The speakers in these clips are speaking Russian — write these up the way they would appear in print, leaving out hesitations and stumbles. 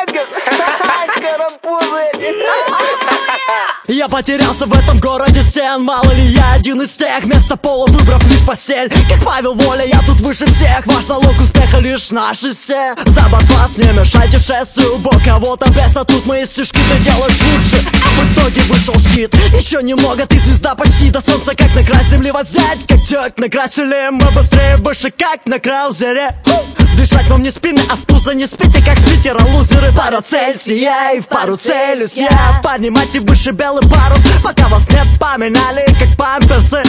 Я потерялся в этом городе стен. Мало ли я один из тех, вместо пола выбрав лишь постель. Как Павел Воля, я тут выше всех. Ваш залог успеха лишь на шесте. За борт вас не мешайте шествию. Бо кого-то бесят, тут мои стишки ты делаешь лучше. А в итоге вышел щит. Еще немного, ты звезда почти до солнца. Как на край земли воздять, как тёк накрасили. Мы быстрее, выше, как на краузере. Дышать вам не спины, а в пузо не спите, как с Питера лузеры. Парацельсия, и в пару целюсь я. Поднимайте выше белый парус, пока вас не поминали, как памперсы.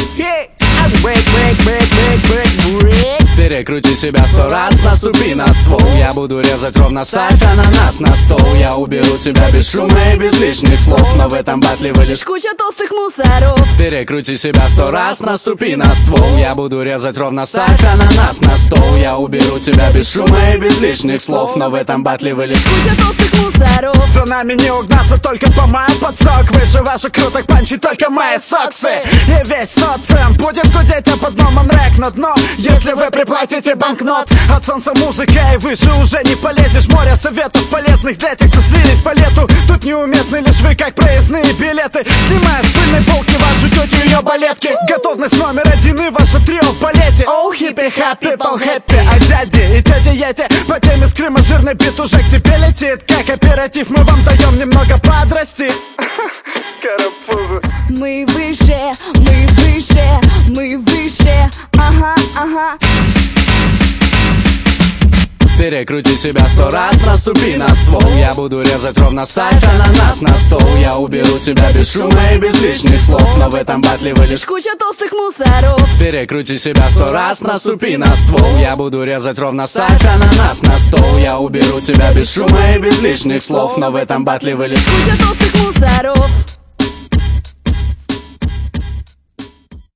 Перекрути себя 100 раз, наступи на ствол. Я буду резать ровно, ставь ананас на стол. Я уберу тебя без шума и без лишних слов. Но в этом батле вы лишь куча толстых мусоров. Перекрути себя 100 раз, наступи на ствол. Я буду резать ровно, ставь ананас на стол. Я уберу тебя без шума и без лишних слов. Но в этом батле вы лишь куча толстых мусоров. За нами не угнаться, только по моим подсок. Выше ваших крутых панчей, только мои соксы. И весь социум будет гудеть, а под номом рэк на дно. Если вы приплатите банкнот, от солнца музыка и выше уже не полезешь. Море советов полезных для тех, кто слились по лету. Тут неуместны лишь вы, как проездные билеты. Снимая с пыльной полки вашу тетю и ее балетки. Готовность номер один и ваше трио в балете. Оу, хиппи-хап, people happy. А дяди и тети Ети по теме с Крыма жирный бит уже к тебе летит. Как оператив мы вам даем немного подрасти. Мы выше, мы выше, мы выше. Ага, ага. Перекрути себя 100 раз, наступи на ствол. Я буду резать ровно, ставь ананас на стол. Я уберу тебя без шума и без лишних слов. Но в этом батле вы лишь куча толстых мусоров. Перекрути себя 100 раз, наступи на ствол. Я буду резать ровно, ставь ананас на стол. Я уберу тебя без шума и без лишних слов. Но в этом батле вы лишь куча толстых мусоров.